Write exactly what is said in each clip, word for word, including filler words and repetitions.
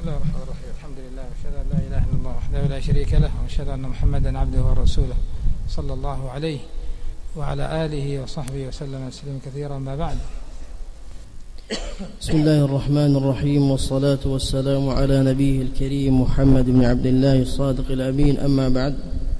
الله الرحمن الرحيم. الحمد لله وأشهد أن لا إله إلا الله وحده لا شريك له وأشهد أن محمدا عبده ورسوله صلى الله عليه وعلى آله وصحبه وسلم تسليما كثيرا. ما بعد. بسم الله الرحمن الرحيم، والصلاة والسلام على نبيه الكريم محمد بن عبد الله الصادق الأمين. أما بعد،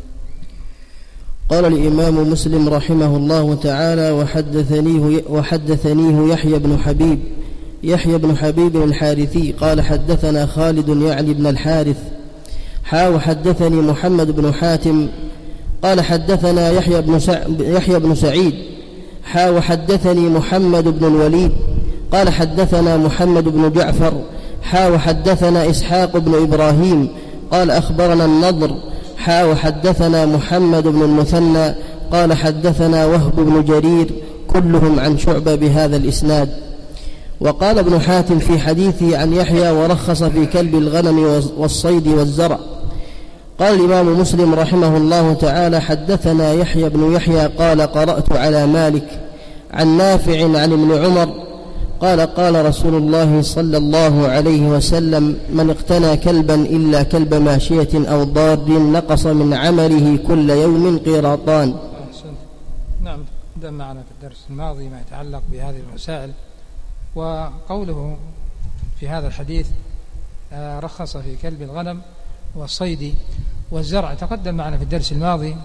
قال الإمام مسلم رحمه الله تعالى: وحدثنيه, وحدثنيه يحيى بن حبيب يحيى بن حبيب الحارثي قال حدثنا خالد يعني بن الحارث حا وحدثني محمد بن حاتم قال حدثنا يحيى بن, سع... يحيى بن سعيد حا وحدثني محمد بن الوليد قال حدثنا محمد بن جعفر حا وحدثنا إسحاق بن إبراهيم قال أخبرنا النضر حا وحدثنا محمد بن المثنى قال حدثنا وهب بن جرير كلهم عن شعبة بهذا الإسناد. وقال ابن حاتم في حديثه عن يحيى: ورخص في كلب الغنم والصيد والزرع. قال الإمام مسلم رحمه الله تعالى: حدثنا يحيى بن يحيى قال قرأت على مالك عن نافع عن ابن عمر قال: قال رسول الله صلى الله عليه وسلم: من اقتنى كلبا إلا كلب ماشية أو ضار نقص من عمله كل يوم قيراطان. نعم، قدم معنا في الدرس الماضي ما يتعلق بهذه المسائل، وقوله في هذا الحديث رخص في كلب الغنم والصيد والزرع. تقدم معنا في الدرس الماضي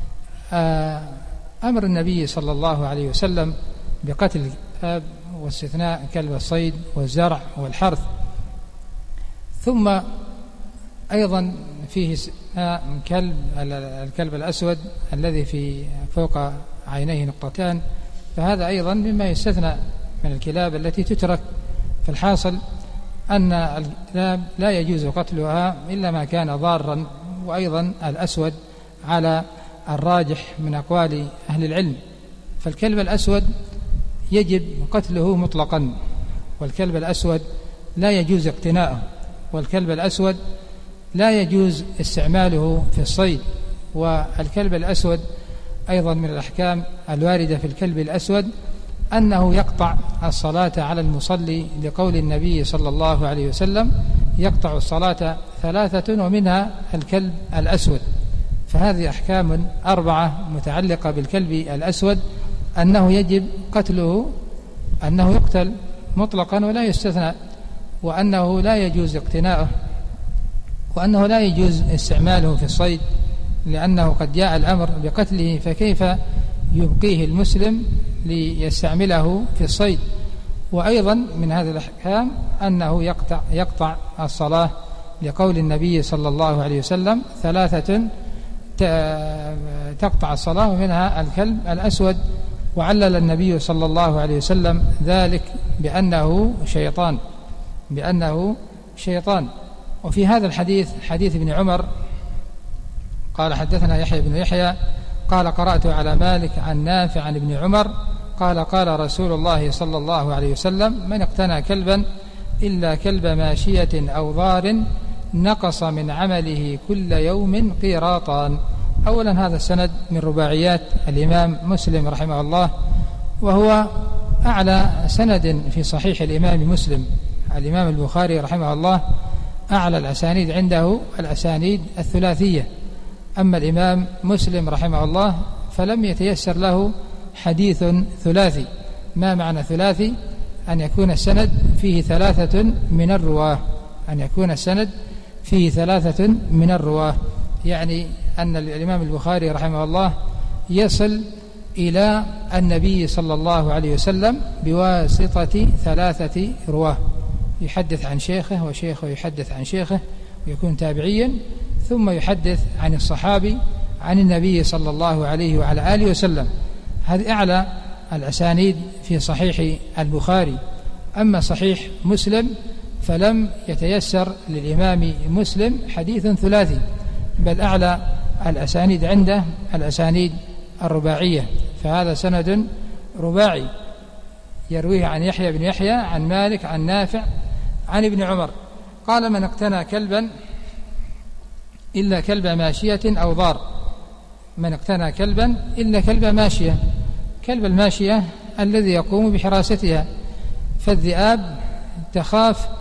أمر النبي صلى الله عليه وسلم بقتل الكلاب واستثناء كلب الصيد والزرع والحرث، ثم أيضا فيه كلب الكلب الأسود الذي في فوق عينيه نقطتان، فهذا أيضا مما يستثنى من الكلاب التي تترك. في الحاصل أن الكلاب لا يجوز قتلها إلا ما كان ضارا، وأيضا الأسود على الراجح من أقوال أهل العلم. فالكلب الأسود يجب قتله مطلقا، والكلب الأسود لا يجوز اقتناؤه، والكلب الأسود لا يجوز استعماله في الصيد. والكلب الأسود أيضا من الأحكام الواردة في الكلب الأسود أنه يقطع الصلاة على المصلي، لقول النبي صلى الله عليه وسلم: يقطع الصلاة ثلاثة ومنها الكلب الأسود. فهذه أحكام أربعة متعلقة بالكلب الأسود: أنه يجب قتله، أنه يقتل مطلقا ولا يستثنى، وأنه لا يجوز اقتناؤه، وأنه لا يجوز استعماله في الصيد، لأنه قد جاء الأمر بقتله، فكيف يبقيه المسلم ليستعمله في الصيد. وأيضا من هذه الأحكام أنه يقطع, يقطع الصلاة، لقول النبي صلى الله عليه وسلم: ثلاثة تقطع الصلاة ومنها الكلب الأسود. وعلل النبي صلى الله عليه وسلم ذلك بأنه شيطان بأنه شيطان. وفي هذا الحديث حديث ابن عمر قال حدثنا يحيى بن يحيى قال قرأت على مالك عن نافع عن ابن عمر قال: قال رسول الله صلى الله عليه وسلم: من اقتنى كلبا إلا كلب ماشية أو ضار نقص من عمله كل يوم قيراطان. أولا، هذا السند من رباعيات الإمام مسلم رحمه الله، وهو أعلى سند في صحيح الإمام مسلم. الإمام البخاري رحمه الله أعلى الأسانيد عنده الأسانيد الثلاثية، أما الإمام مسلم رحمه الله فلم يتيسر له حديث ثلاثي. ما معنى ثلاثي؟ أن يكون السند فيه ثلاثة من الرواه أن يكون السند فيه ثلاثة من الرواه يعني أن الإمام البخاري رحمه الله يصل إلى النبي صلى الله عليه وسلم بواسطة ثلاثة رواه، يحدث عن شيخه وشيخه يحدث عن شيخه ويكون تابعيا، ثم يحدث عن الصحابي عن النبي صلى الله عليه وعلى آله وسلم. هذه أعلى الأسانيد في صحيح البخاري. أما صحيح مسلم فلم يتيسر للإمام مسلم حديث ثلاثي، بل أعلى الأسانيد عنده الأسانيد الرباعية، فهذا سند رباعي يرويه عن يحيى بن يحيى عن مالك عن نافع عن ابن عمر قال: من اقتنى كلبا إلا كلب ماشية أو ضار. من اقتنى كلبا إلا كلب ماشية. كلب الماشية الذي يقوم بحراستها، فالذئاب تخاف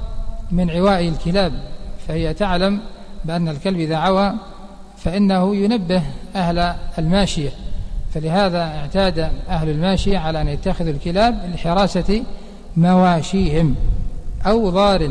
من عواء الكلاب، فهي تعلم بأن الكلب إذا عوى فإنه ينبه أهل الماشية، فلهذا اعتاد أهل الماشية على أن يتخذوا الكلاب لحراسة مواشيهم أو ضار.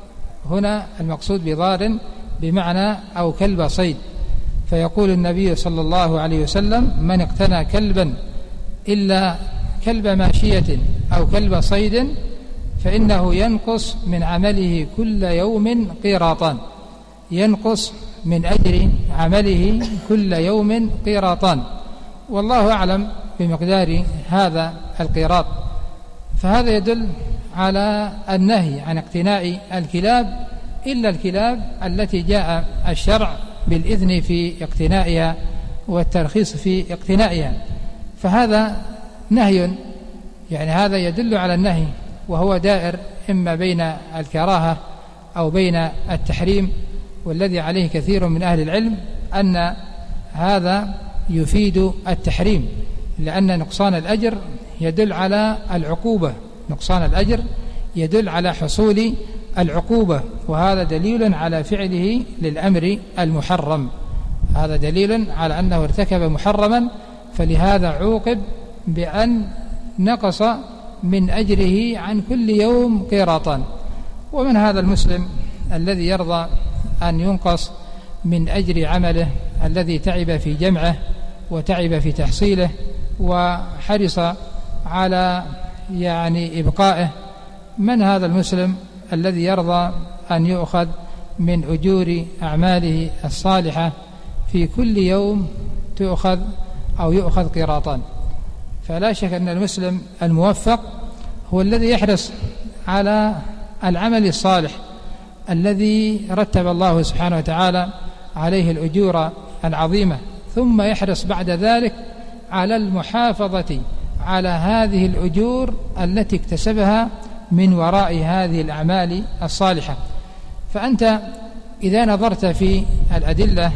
هنا المقصود بضار بمعنى أو كلب صيد، فيقول النبي صلى الله عليه وسلم: من اقتنى كلبا إلا كلب ماشية أو كلب صيد فإنه ينقص من عمله كل يوم قيراطان، ينقص من أجر عمله كل يوم قيراطان، والله أعلم بمقدار هذا القيراط. فهذا يدل على النهي عن اقتناء الكلاب إلا الكلاب التي جاء الشرع بالإذن في اقتنائها والترخيص في اقتنائها، فهذا نهي، يعني هذا يدل على النهي، وهو دائر إما بين الكراهة أو بين التحريم، والذي عليه كثير من أهل العلم أن هذا يفيد التحريم، لأن نقصان الأجر يدل على العقوبة، نقصان الأجر يدل على حصول العقوبة، وهذا دليل على فعله للأمر المحرم، هذا دليل على أنه ارتكب محرما، فلهذا عوقب بأن نقص من أجره عن كل يوم قيراطان. ومن هذا المسلم الذي يرضى أن ينقص من أجر عمله الذي تعب في جمعه وتعب في تحصيله وحرص على يعني إبقائه؟ من هذا المسلم الذي يرضى أن يؤخذ من أجور أعماله الصالحة في كل يوم تؤخذ أو يؤخذ قيراطان؟ فلا شك أن المسلم الموفق هو الذي يحرص على العمل الصالح الذي رتب الله سبحانه وتعالى عليه الأجور العظيمة، ثم يحرص بعد ذلك على المحافظة على هذه الأجور التي اكتسبها من وراء هذه الأعمال الصالحة. فأنت إذا نظرت في الأدلة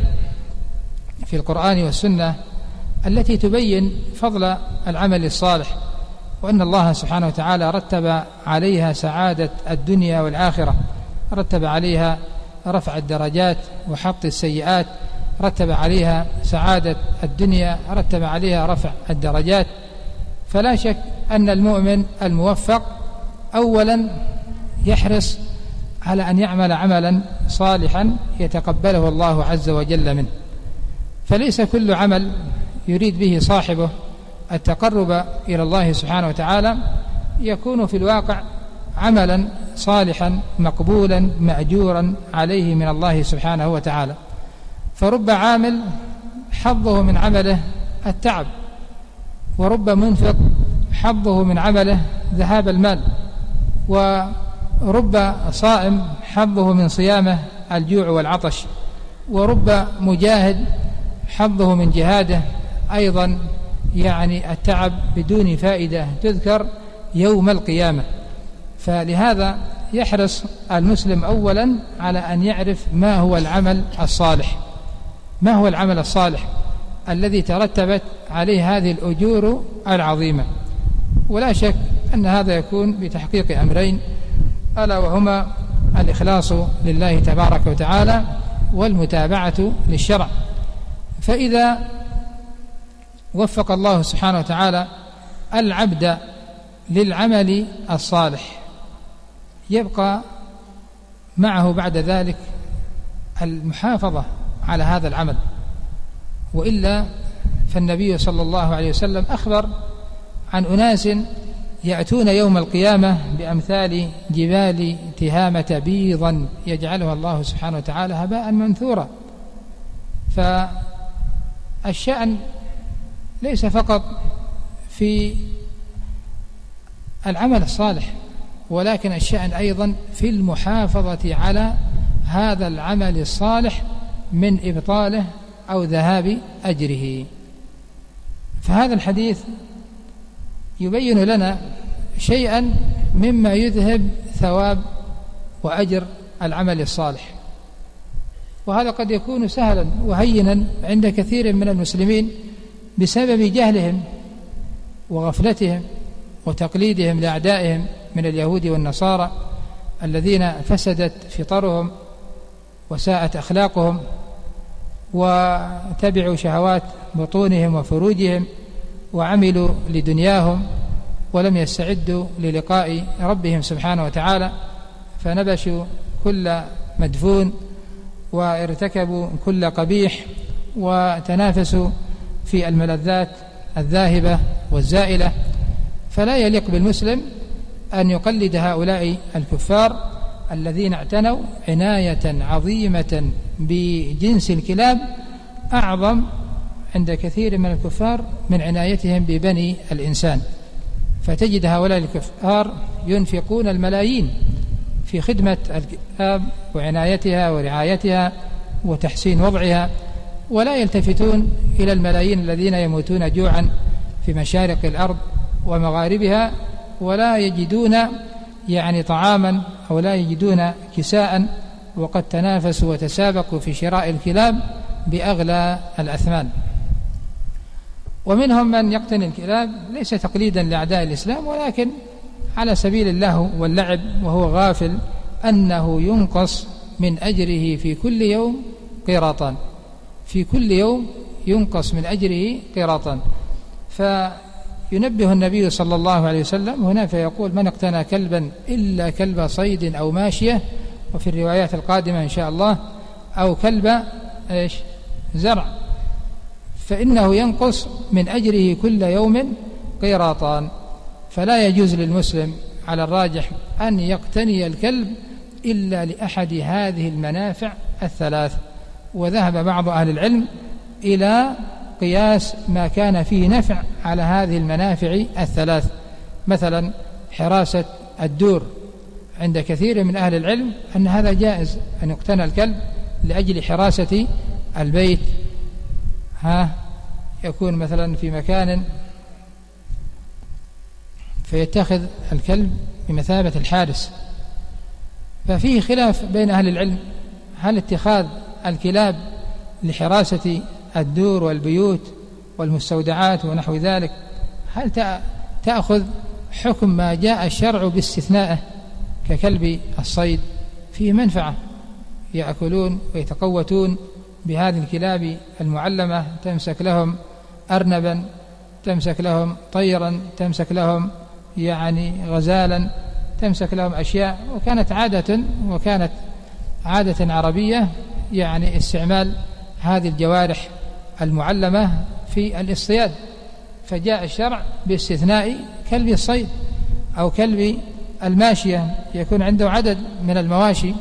في القرآن والسنة التي تبين فضل العمل الصالح، وأن الله سبحانه وتعالى رتب عليها سعادة الدنيا والآخرة، رتب عليها رفع الدرجات وحط السيئات، رتب عليها سعادة الدنيا، رتب عليها رفع الدرجات، فلا شك أن المؤمن الموفق أولا يحرص على أن يعمل عملا صالحا يتقبله الله عز وجل منه، فليس كل عمل يريد به صاحبه التقرب إلى الله سبحانه وتعالى يكون في الواقع عملا صالحا مقبولا مأجورا عليه من الله سبحانه وتعالى. فرب عامل حظه من عمله التعب، ورب منفق حظه من عمله ذهاب المال، ورب صائم حظه من صيامه الجوع والعطش، ورب مجاهد حظه من جهاده أيضا يعني التعب بدون فائدة تذكر يوم القيامة. فلهذا يحرص المسلم أولا على أن يعرف ما هو العمل الصالح، ما هو العمل الصالح الذي ترتبت عليه هذه الأجور العظيمة. ولا شك أن هذا يكون بتحقيق أمرين، ألا وهما الإخلاص لله تبارك وتعالى والمتابعة للشرع. فإذا وفق الله سبحانه وتعالى العبد للعمل الصالح يبقى معه بعد ذلك المحافظة على هذا العمل، وإلا فالنبي صلى الله عليه وسلم أخبر عن أناس يأتون يوم القيامة بأمثال جبال تهامة بيضا يجعلها الله سبحانه وتعالى هباء منثورا. فالشأن ليس فقط في العمل الصالح، ولكن الشأن أيضا في المحافظة على هذا العمل الصالح من إبطاله أو ذهاب أجره. فهذا الحديث يبين لنا شيئا مما يذهب ثواب وأجر العمل الصالح، وهذا قد يكون سهلا وهينا عند كثير من المسلمين بسبب جهلهم وغفلتهم وتقليدهم لأعدائهم من اليهود والنصارى الذين فسدت فطرهم وساءت أخلاقهم وتبعوا شهوات بطونهم وفروجهم وعملوا لدنياهم ولم يستعدوا للقاء ربهم سبحانه وتعالى، فنبشوا كل مدفون وارتكبوا كل قبيح وتنافسوا في الملذات الذاهبة والزائلة. فلا يليق بالمسلم أن يقلد هؤلاء الكفار الذين اعتنوا عناية عظيمة بجنس الكلاب أعظم عند كثير من الكفار من عنايتهم ببني الإنسان. فتجد هؤلاء الكفار ينفقون الملايين في خدمة الكلاب وعنايتها ورعايتها وتحسين وضعها، ولا يلتفتون إلى الملايين الذين يموتون جوعا في مشارق الأرض ومغاربها، ولا يجدون يعني طعاما أو لا يجدون كساء، وقد تنافسوا وتسابقوا في شراء الكلاب بأغلى الأثمان. ومنهم من يقتني الكلاب ليس تقليدا لأعداء الإسلام، ولكن على سبيل اللهو واللعب، وهو غافل أنه ينقص من أجره في كل يوم قيراطان، في كل يوم ينقص من أجره قيراطان. فينبه النبي صلى الله عليه وسلم هنا فيقول: من اقتنى كلبا إلا كلب صيد أو ماشية، وفي الروايات القادمة إن شاء الله أو كلب إيش زرع، فإنه ينقص من أجره كل يوم قيراطان. فلا يجوز للمسلم على الراجح أن يقتني الكلب إلا لأحد هذه المنافع الثلاث. وذهب بعض أهل العلم إلى قياس ما كان فيه نفع على هذه المنافع الثلاث، مثلا حراسة الدور، عند كثير من أهل العلم أن هذا جائز، أن يقتنى الكلب لأجل حراسة البيت، ها يكون مثلا في مكان فيتخذ الكلب بمثابة الحارس. ففيه خلاف بين أهل العلم، هل اتخاذ الكلاب لحراسة الدور والبيوت والمستودعات ونحو ذلك هل تأخذ حكم ما جاء الشرع باستثنائه ككلب الصيد؟ فيه منفعة، يأكلون ويتقوتون بهذه الكلاب المعلمة، تمسك لهم أرنبا، تمسك لهم طيرا، تمسك لهم يعني غزالا، تمسك لهم أشياء. وكانت عادة وكانت عادة عربية يعني استعمال هذه الجوارح المعلمة في الاصطياد، فجاء الشرع باستثناء كلب الصيد أو كلب الماشية، يكون عنده عدد من المواشي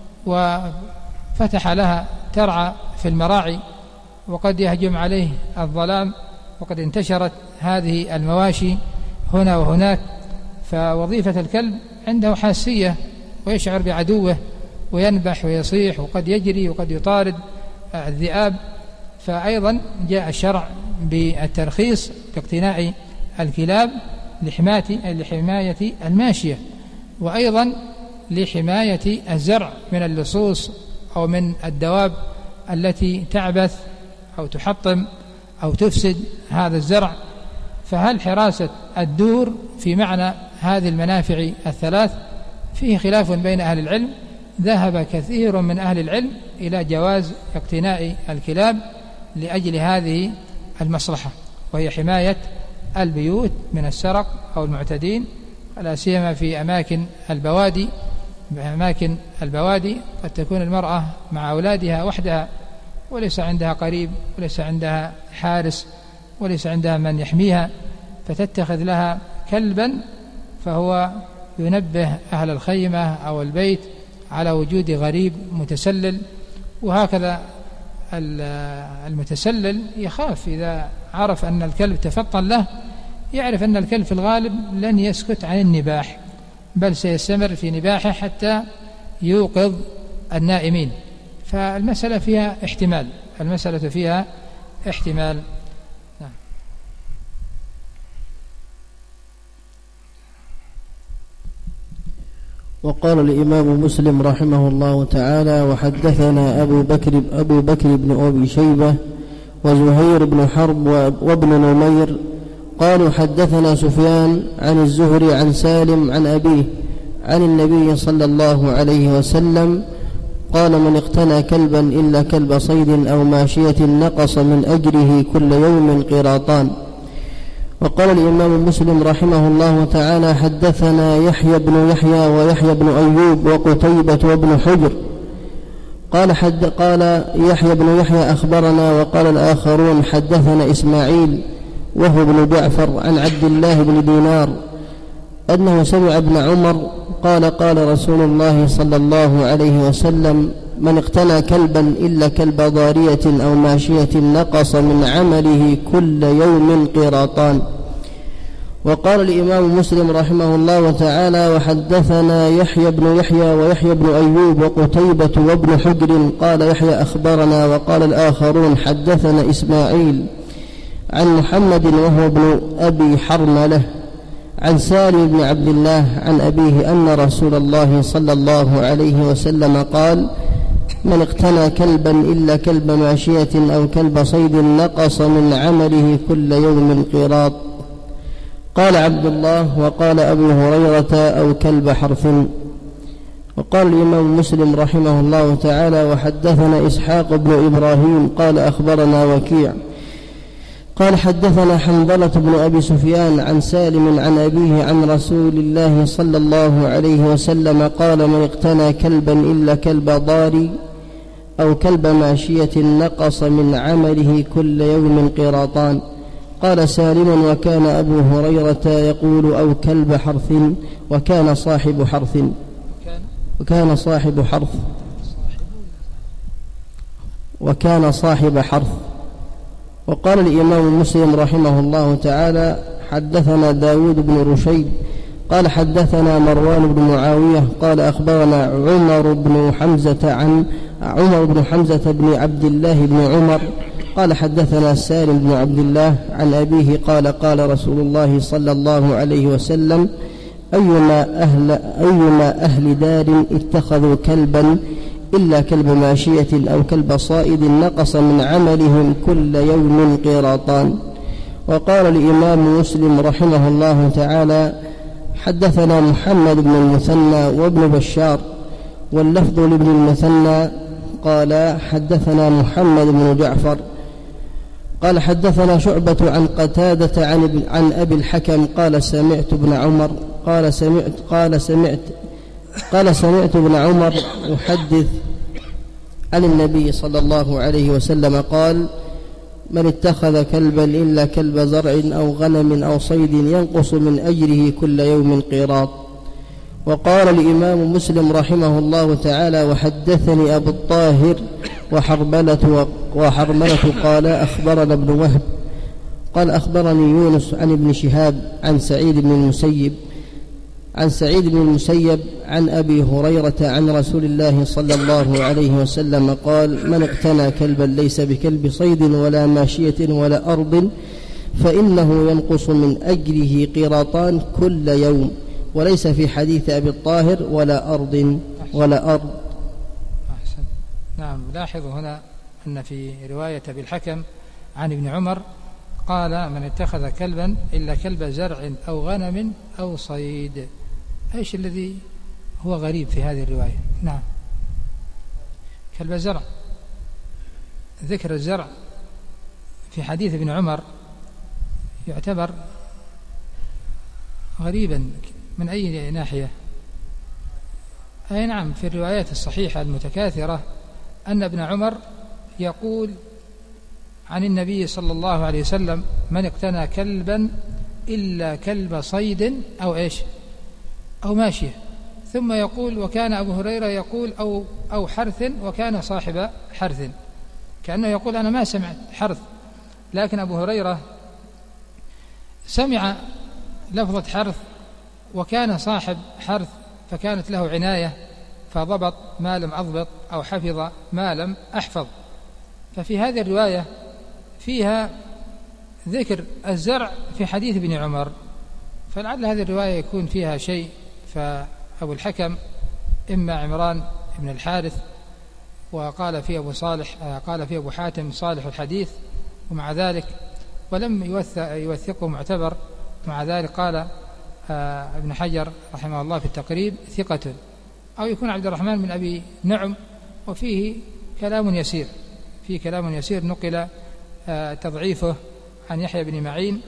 وفتح لها ترعى في المراعي، وقد يهجم عليه الظلام، وقد انتشرت هذه المواشي هنا وهناك. فوظيفة الكلب عنده حاسية ويشعر بعدوه وينبح ويصيح، وقد يجري وقد يطارد الذئاب. فأيضا جاء الشرع بالترخيص باقتناء الكلاب لحماية الماشية، وأيضا لحماية الزرع من اللصوص أو من الدواب التي تعبث أو تحطم أو تفسد هذا الزرع. فهل حراسة الدور في معنى هذه المنافع الثلاث؟ فيه خلاف بين أهل العلم. ذهب كثير من أهل العلم إلى جواز اقتناء الكلاب لأجل هذه المصلحة، وهي حماية البيوت من السرق أو المعتدين، لا سيما في أماكن البوادي. بأماكن البوادي قد تكون المرأة مع أولادها وحدها، وليس عندها قريب، وليس عندها حارس، وليس عندها من يحميها، فتتخذ لها كلبا، فهو ينبه أهل الخيمة أو البيت على وجود غريب متسلل. وهكذا المتسلل يخاف إذا عرف أن الكلب تفطن له، يعرف أن الكلب في الغالب لن يسكت عن النباح، بل سيستمر في نباحه حتى يوقظ النائمين. فالمسألة فيها احتمال، المسألة فيها احتمال. نعم. وقال الإمام مسلم رحمه الله تعالى: وحدثنا أبو بكر, أبو بكر بن أبي شيبة وزهير بن حرب وابن نمير قالوا حدثنا سفيان عن الزهري عن سالم عن أبيه عن النبي صلى الله عليه وسلم قال: من اقتنى كلبا إلا كلب صيد أو ماشية نقص من أجره كل يوم قيراطان. وقال الإمام مسلم رحمه الله تعالى: حدثنا يحيى بن يحيى ويحيى بن أيوب وقتيبة وابن حجر. قال, حد قال يحيى بن يحيى أخبرنا، وقال الآخرون حدثنا إسماعيل وهو ابن جعفر عن عبد الله بن دينار أنه سمع ابن عمر قال: قال رسول الله صلى الله عليه وسلم: من اقتنى كلبا إلا كلب ضارية أو ماشية نقص من عمله كل يوم قيراطان. وقال الإمام مسلم رحمه الله تعالى: وحدثنا يحيى بن يحيى ويحيى بن أيوب وقتيبة وابن حجر. قال يحيى أخبرنا، وقال الآخرون حدثنا إسماعيل عن محمد وهو ابن أبي حرملة عن سالم بن عبد الله عن أبيه أن رسول الله صلى الله عليه وسلم قال: من اقتنى كلبا إلا كلب ماشية أو كلب صيد نقص من عمله كل يوم قيراط. قال عبد الله: وقال أبو هريرة: أو كلب حرث. وقال الإمام مسلم رحمه الله تعالى: وحدثنا إسحاق بن إبراهيم قال أخبرنا وكيع قال حدثنا حنظلة بن أبي سفيان عن سالم عن أبيه عن رسول الله صلى الله عليه وسلم قال: من اقتنى كلبا إلا كلب ضاري أو كلب ماشية نقص من عمله كل يوم قيراطان. قال سالم: وكان أبو هريرة يقول: أو كلب حرث. وكان صاحب حرث وكان صاحب حرث وكان صاحب حرث. وقال الإمام مسلم رحمه الله تعالى: حدثنا داود بن رشيد قال حدثنا مروان بن معاوية قال أخبرنا عمر بن حمزة عن عمر بن حمزة بن عبد الله بن عمر قال حدثنا سالم بن عبد الله عن أبيه قال: قال رسول الله صلى الله عليه وسلم: أيما أهل, أيما أهل دار اتخذوا كلبا إلا كلب ماشية أو كلب صائد نقص من عملهم كل يوم قيراطان. وقال الإمام مسلم رحمه الله تعالى: حدثنا محمد بن المثنى وابن بشار، واللفظ لابن المثنى قال حدثنا محمد بن جعفر قال حدثنا شعبة عن قتادة عن, عن أبي الحكم قال: سمعت ابن عمر قال سمعت قال سمعت قال سمعت ابن عمر يحدث عن النبي صلى الله عليه وسلم قال: من اتخذ كلبا إلا كلب زرع أو غنم أو صيد ينقص من أجره كل يوم قيراط. وقال الإمام مسلم رحمه الله تعالى: وحدثني أبو الطاهر وحرملة وحرملة قال أخبرنا ابن وهب قال أخبرني يونس عن ابن شهاب عن سعيد بن المسيب عن سعيد بن المسيب عن أبي هريرة عن رسول الله صلى الله عليه وسلم قال: من اقتنى كلبا ليس بكلب صيد ولا ماشية ولا أرض فإنه ينقص من أجره قيراطان كل يوم. وليس في حديث أبي الطاهر ولا أرض ولا أرض. أحسن. نعم. لاحظوا هنا أن في رواية أبي الحكم عن ابن عمر قال: من اتخذ كلبا إلا كلب زرع أو غنم أو صيد. ايش الذي هو غريب في هذه الرواية؟ نعم، كلب زرع. ذكر الزرع في حديث ابن عمر يعتبر غريبا من أي ناحية؟ أي نعم، في الروايات الصحيحة المتكاثرة أن ابن عمر يقول عن النبي صلى الله عليه وسلم: من اقتنى كلبا إلا كلب صيد أو إيش أو ماشية. ثم يقول: وكان أبو هريرة يقول: أو, أو حرث، وكان صاحب حرث. كأنه يقول: أنا ما سمعت حرث، لكن أبو هريرة سمع لفظة حرث وكان صاحب حرث، فكانت له عناية فضبط ما لم أضبط أو حفظ ما لم أحفظ. ففي هذه الرواية فيها ذكر الزرع في حديث ابن عمر، فلعل هذه الرواية يكون فيها شيء. فأبو الحكم إما عمران بن الحارث، وقال في أبو صالح قال في أبو حاتم صالح الحديث، ومع ذلك ولم يوثقه معتبر، مع ذلك قال ابن حجر رحمه الله في التقريب ثقة، أو يكون عبد الرحمن بن أبي نعم وفيه كلام يسير، فيه كلام يسير نقل تضعيفه عن يحيى بن معين.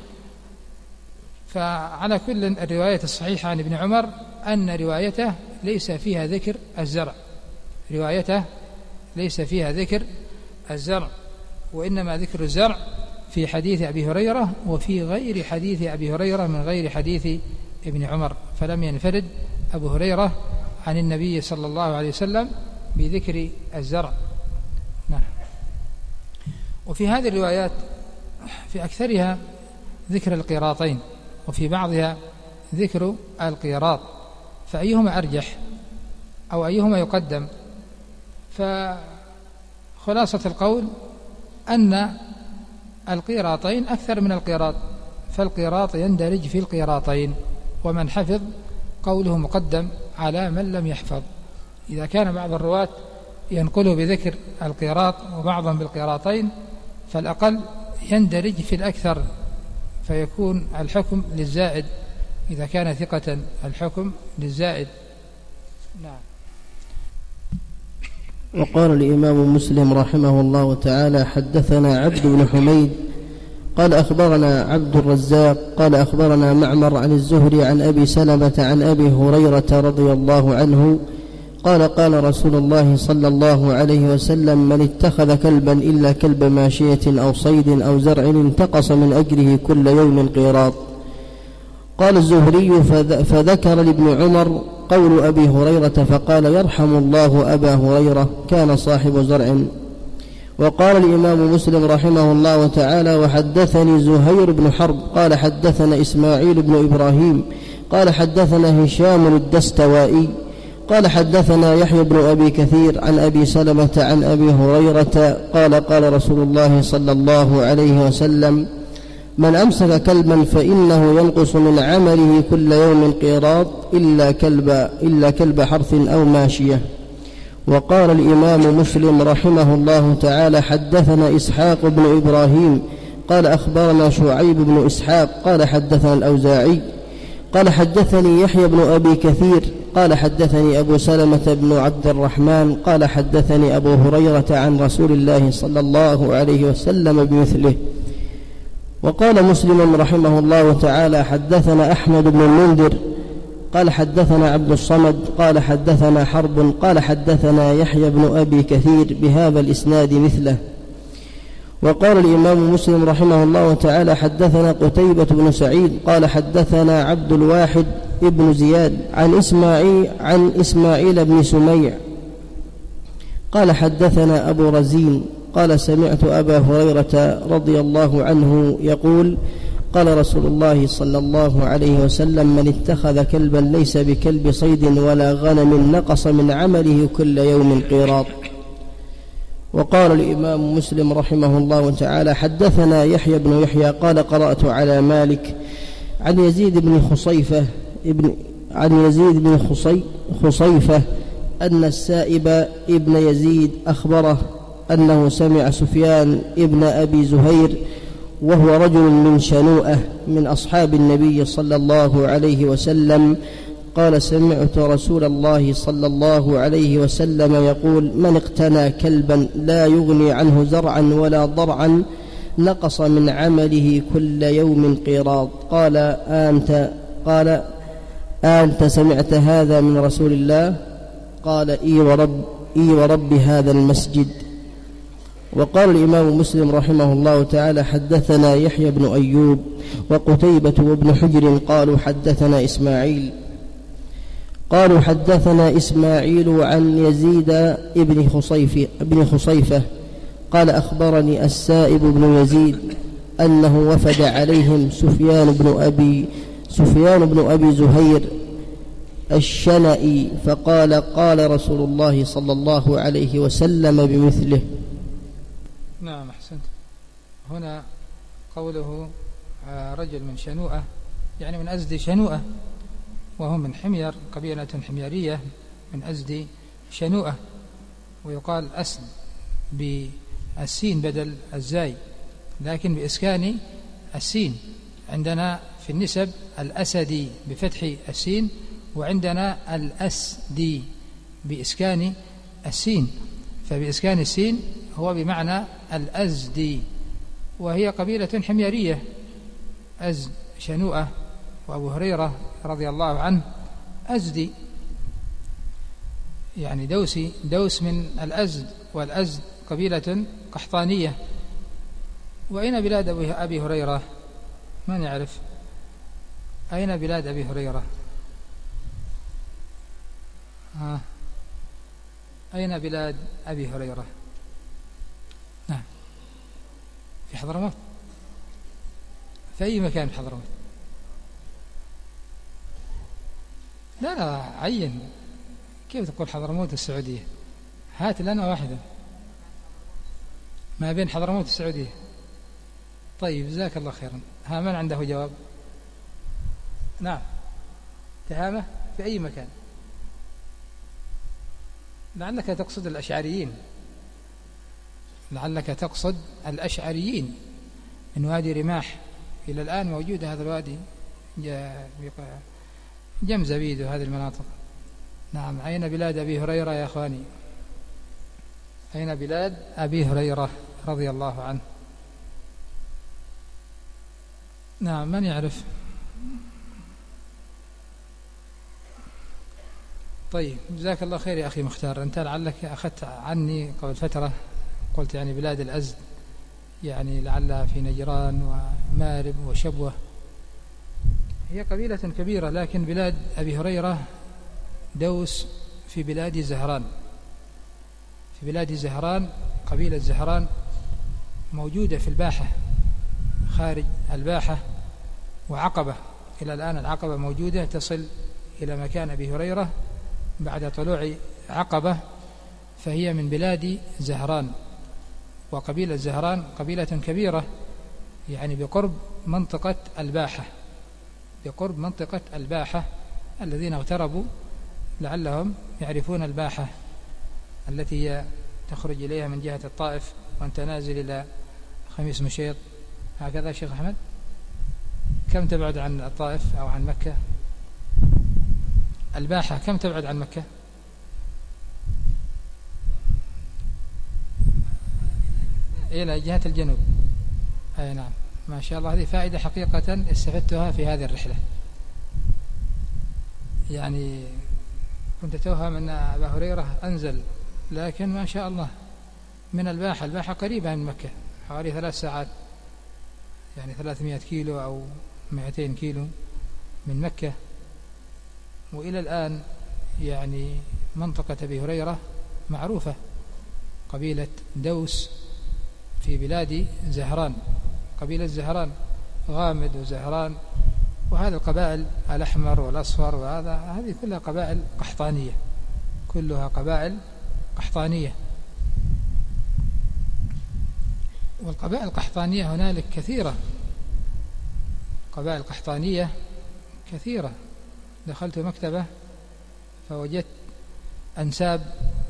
فعلى كل الرواية الصحيحة عن ابن عمر أن روايته ليس فيها ذكر الزرع، روايته ليس فيها ذكر الزرع، وإنما ذكر الزرع في حديث أبي هريرة وفي غير حديث أبي هريرة من غير حديث ابن عمر، فلم ينفرد أبو هريرة عن النبي صلى الله عليه وسلم بذكر الزرع. نعم. وفي هذه الروايات في أكثرها ذكر القيراطين، وفي بعضها ذكر القيراط، فأيهما أرجح أو أيهما يقدم؟ فخلاصة القول أن القيراطين أكثر من القيراط، فالقيراط يندرج في القيراطين، ومن حفظ قوله مقدم على من لم يحفظ. إذا كان بعض الرواة ينقله بذكر القيراط وبعضهم بالقيراطين، فالأقل يندرج في الأكثر، فيكون الحكم للزائد إذا كان ثقة، الحكم للزائد. نعم. وقال الإمام مسلم رحمه الله تعالى: حدثنا عبد بن حميد قال أخبرنا عبد الرزاق قال أخبرنا معمر عن الزهري عن أبي سلمة عن أبي هريرة رضي الله عنه قال: قال رسول الله صلى الله عليه وسلم: من اتخذ كلبا إلا كلب ماشية أو صيد أو زرع انتقص من أجره كل يوم قيراط. قال الزهري: فذكر لابن عمر قول أبي هريرة فقال: يرحم الله أبا هريرة كان صاحب زرع. وقال الإمام مسلم رحمه الله تعالى: وحدثني زهير بن حرب قال حدثنا إسماعيل بن إبراهيم قال حدثنا هشام الدستوائي قال حدثنا يحيى بن أبي كثير عن أبي سلمة عن أبي هريرة قال: قال رسول الله صلى الله عليه وسلم: من أمسك كلبا فإنه ينقص من عمله كل يوم قيراط إلا كلب, إلا كلب حرث أو ماشية. وقال الإمام مسلم رحمه الله تعالى: حدثنا إسحاق بن إبراهيم قال أخبرنا شعيب بن إسحاق قال حدثنا الأوزاعي قال حدثني يحيى بن أبي كثير قال حدثني أبو سلمة بن عبد الرحمن قال حدثني أبو هريرة عن رسول الله صلى الله عليه وسلم بمثله. وقال مسلم رحمه الله تعالى: حدثنا أحمد بن المنذر قال حدثنا عبد الصمد قال حدثنا حرب قال حدثنا يحيى بن أبي كثير بهذا الإسناد مثله. وقال الإمام مسلم رحمه الله تعالى: حدثنا قتيبة بن سعيد قال حدثنا عبد الواحد ابن زياد عن إسماعيل, عن إسماعيل بن سميع قال حدثنا أبو رزين قال: سمعت أبا هريرة رضي الله عنه يقول: قال رسول الله صلى الله عليه وسلم: من اتخذ كلبا ليس بكلب صيد ولا غنم نقص من عمله كل يوم قيراط. وقال الإمام مسلم رحمه الله تعالى: حدثنا يحيى بن يحيى قال قرأت على مالك عن يزيد بن خصيفة ابن عن يزيد بن خصي خصيفة أن السائب ابن يزيد أخبره أنه سمع سفيان ابن أبي زهير وهو رجل من شنوءة من أصحاب النبي صلى الله عليه وسلم قال: سمعت رسول الله صلى الله عليه وسلم يقول: من اقتنى كلبا لا يغني عنه زرعا ولا ضرعا نقص من عمله كل يوم قيراط. قال: أنت قال أنت سمعت هذا من رسول الله؟ قال: إي ورب, إي ورب هذا المسجد. وقال الإمام مسلم رحمه الله تعالى: حدثنا يحيى بن أيوب وقتيبة وابن حجر قالوا حدثنا إسماعيل قالوا حدثنا إسماعيل عن يزيد ابن خصيفة, ابن خصيفة قال: أخبرني السائب بن يزيد أنه وفد عليهم سفيان بن أبي سفيان بن أبي زهير الشنئي فقال: قال رسول الله صلى الله عليه وسلم بمثله. نعم، أحسنت. هنا قوله رجل من شنوءة يعني من أزد شنوءة، وهم من حمير، قبيلة حميرية من أزد شنوءة، ويقال أسد بالسين بدل الزاي، لكن بإسكان السين عندنا في النسب الأسدي بفتح السين، وعندنا الأسدي بإسكان السين، فبإسكان السين هو بمعنى الأزدي، وهي قبيلة حميرية، أزد شنوءة، وأبو هريرة رضي الله عنه أزدي، يعني دوسي، دوس من الأزد، والأزد قبيلة قحطانية. وأين بلاد أبي هريرة؟ من يعرف أين بلاد أبي هريرة؟ ها. أين بلاد أبي هريرة؟ نعم، في حضرموت. في أي مكان في حضرموت؟ لا لا عين، كيف تقول حضرموت السعودية؟ هات لنا واحدة ما بين حضرموت السعودية. طيب جزاك الله خيرا. ها، من عنده جواب؟ نعم، تهامة في أي مكان؟ لعلك تقصد الأشعريين، لعلك تقصد الأشعريين من وادي رماح، إلى الآن موجود هذا الوادي، جمزبيد وهذه المناطق. نعم. أين بلاد أبي هريرة يا أخواني؟ أين بلاد أبي هريرة رضي الله عنه؟ نعم، من يعرف؟ طيب جزاك الله خير يا أخي مختار. أنت لعلك أخذت عني قبل فترة، قلت يعني بلاد الأزد، يعني لعلها في نجران ومارب وشبوة، هي قبيلة كبيرة، لكن بلاد أبي هريرة دوس في بلاد زهران. في بلاد زهران، قبيلة زهران موجودة في الباحة، خارج الباحة، وعقبة، إلى الآن العقبة موجودة تصل إلى مكان أبي هريرة بعد طلوع عقبة، فهي من بلاد زهران. وقبيلة زهران قبيلة كبيرة، يعني بقرب منطقة الباحة، بقرب منطقة الباحة. الذين اغتربوا لعلهم يعرفون الباحة التي هي تخرج إليها من جهة الطائف، وأنت نازل إلى خميس مشيط، هكذا شيخ أحمد. كم تبعد عن الطائف أو عن مكة؟ الباحة كم تبعد عن مكة؟ إلى جهة الجنوب. أي نعم، ما شاء الله، هذه فائدة حقيقة استفدتها في هذه الرحلة. يعني كنت توهم أن أبا هريرة أنزل، لكن ما شاء الله من الباحة. الباحة قريبة من مكة، حوالي ثلاث ساعات، يعني ثلاثمائة كيلو أو مئتين كيلو من مكة. وإلى الآن يعني منطقة أبي هريرة معروفة، قبيلة دوس في بلاد زهران، قبيلة زهران، غامد وزهران، وهذه القبائل الأحمر والأصفر، وهذا هذه كلها قبائل قحطانية، كلها قبائل قحطانية. والقبائل القحطانية هنالك كثيرة، قبائل قحطانية كثيرة. دخلت مكتبة فوجدت أنساب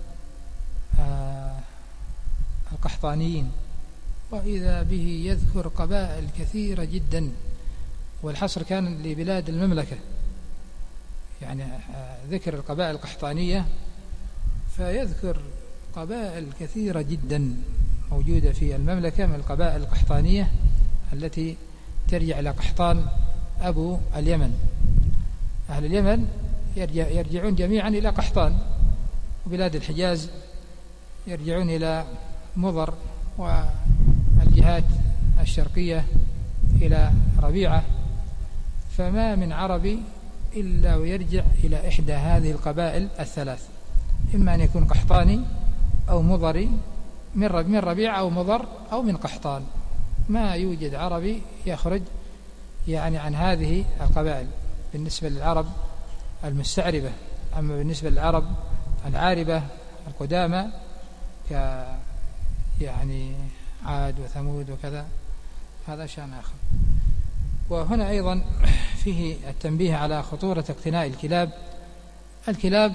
القحطانيين، وإذا به يذكر قبائل كثيرة جدا، والحصر كان لبلاد المملكة، يعني ذكر القبائل القحطانية فيذكر قبائل كثيرة جدا موجودة في المملكة من القبائل القحطانية التي ترجع إلى قحطان أبو اليمن. أهل اليمن يرجع يرجعون جميعا إلى قحطان، وبلاد الحجاز يرجعون إلى مضر، والجهات الشرقية إلى ربيعة. فما من عربي إلا ويرجع إلى إحدى هذه القبائل الثلاث، إما أن يكون قحطاني أو مضري، من ربيعة أو مضر أو من قحطان. ما يوجد عربي يخرج يعني عن هذه القبائل بالنسبة للعرب المستعربة. أما بالنسبة للعرب العاربة القدامى ك يعني عاد وثمود وكذا، هذا شأن آخر. وهنا أيضا فيه التنبيه على خطورة اقتناء الكلاب. الكلاب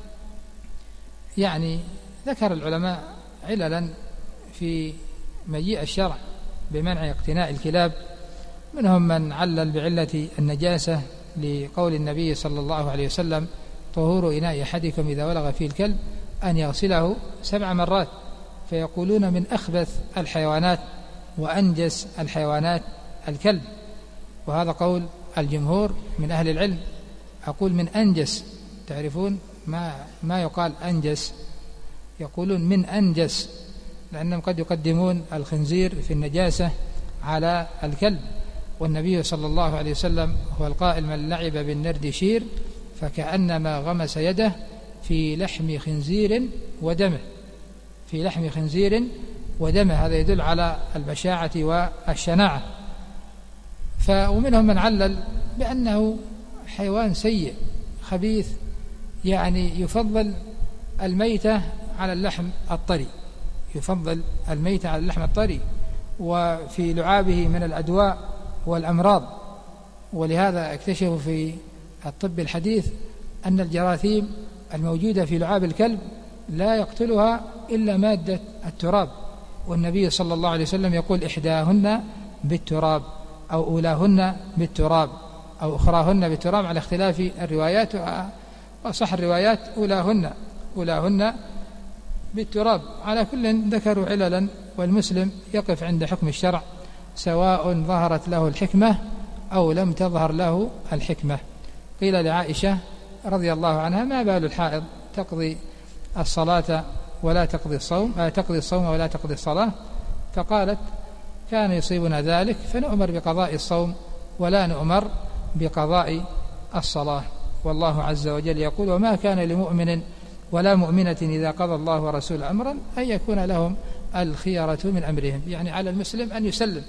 يعني ذكر العلماء عللا في مجيء الشرع بمنع اقتناء الكلاب، منهم من علل بعلة النجاسة لقول النبي صلى الله عليه وسلم طهور إناء أحدكم إذا ولغ فيه الكلب أن يغسله سبع مرات، فيقولون من أخبث الحيوانات وأنجس الحيوانات الكلب، وهذا قول الجمهور من أهل العلم. أقول من أنجس، تعرفون ما ما يقال أنجس، يقولون من أنجس، لأنهم قد يقدمون الخنزير في النجاسة على الكلب، والنبي صلى الله عليه وسلم هو القائل من لعب بالنردشير فكأنما غمس يده في لحم خنزير ودمه، في لحم خنزير ودمه، هذا يدل على البشاعة والشناعة. ومنهم من علل بأنه حيوان سيء خبيث، يعني يفضل الميتة على اللحم الطري، يفضل الميتة على اللحم الطري، وفي لعابه من الأدواء والأمراض. ولهذا اكتشفوا في الطب الحديث أن الجراثيم الموجودة في لعاب الكلب لا يقتلها إلا مادة التراب، والنبي صلى الله عليه وسلم يقول إحداهن بالتراب أو أولاهن بالتراب أو أخراهن بالتراب على اختلاف الروايات، وصح الروايات أولاهن أولاهن بالتراب. على كل ذكروا عللا، والمسلم يقف عند حكم الشرع سواء ظهرت له الحكمة أو لم تظهر له الحكمة. قيل لعائشة رضي الله عنها ما بال الحائض تقضي الصلاة ولا تقضي الصوم آه تقضي الصوم ولا تقضي الصلاة؟ فقالت كان يصيبنا ذلك فنؤمر بقضاء الصوم ولا نؤمر بقضاء الصلاة. والله عز وجل يقول وما كان لمؤمن ولا مؤمنة إذا قضى الله ورسوله أمرا أن يكون لهم الخيرة من أمرهم، يعني على المسلم أن يسلم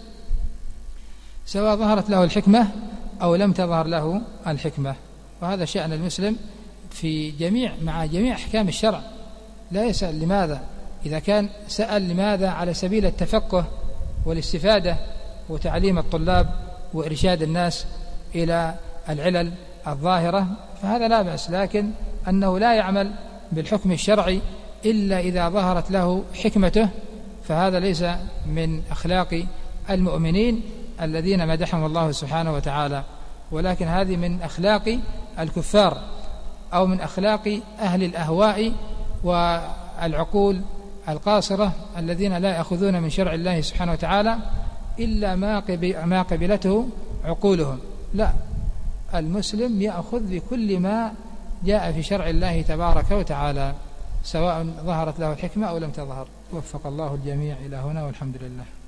سواء ظهرت له الحكمة أو لم تظهر له الحكمة. وهذا شأن المسلم في جميع مع جميع أحكام الشرع، لا يسأل لماذا. إذا كان سأل لماذا على سبيل التفقه والاستفادة وتعليم الطلاب وإرشاد الناس إلى العلل الظاهرة فهذا لا بأس، لكن أنه لا يعمل بالحكم الشرعي إلا إذا ظهرت له حكمته فهذا ليس من أخلاق المؤمنين الذين مدحهم الله سبحانه وتعالى، ولكن هذه من أخلاق الكفار أو من أخلاق أهل الأهواء والعقول القاصرة الذين لا يأخذون من شرع الله سبحانه وتعالى إلا ما قبلته عقولهم. لا، المسلم يأخذ بكل ما جاء في شرع الله تبارك وتعالى سواء ظهرت له الحكمة أو لم تظهر. وفق الله الجميع إلى هنا والحمد لله.